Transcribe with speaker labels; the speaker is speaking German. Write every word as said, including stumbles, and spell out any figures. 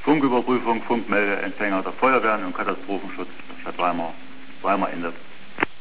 Speaker 1: Funküberprüfung, Funkmeldeempfänger der Feuerwehren und Katastrophenschutz der Stadt Weimar, Weimar endet.